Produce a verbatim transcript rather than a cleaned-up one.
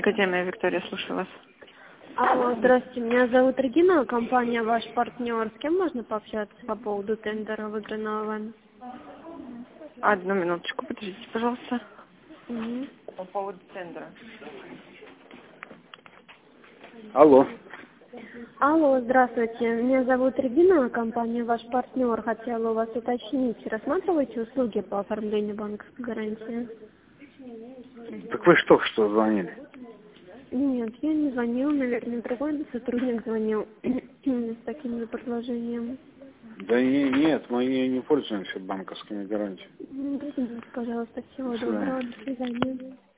Академия, Виктория, слушаю вас. Алло, здравствуйте, меня зовут Регина, компания «Ваш партнер». С кем можно пообщаться по поводу тендера, выигранного вами? Одну минуточку, подождите, пожалуйста. Угу. По поводу тендера. Алло. Алло, здравствуйте, меня зовут Регина, компания «Ваш партнер». Хотела у вас уточнить, рассматриваете услуги по оформлению банковской гарантии? Так вы ж только что звонили. Нет, я не звонила, наверное, другой сотрудник звонил с таким же предложением. Да не, нет, мы не, не пользуемся банковскими гарантиями. Ну, извините, пожалуйста, всего До свидания. доброго, до свидания.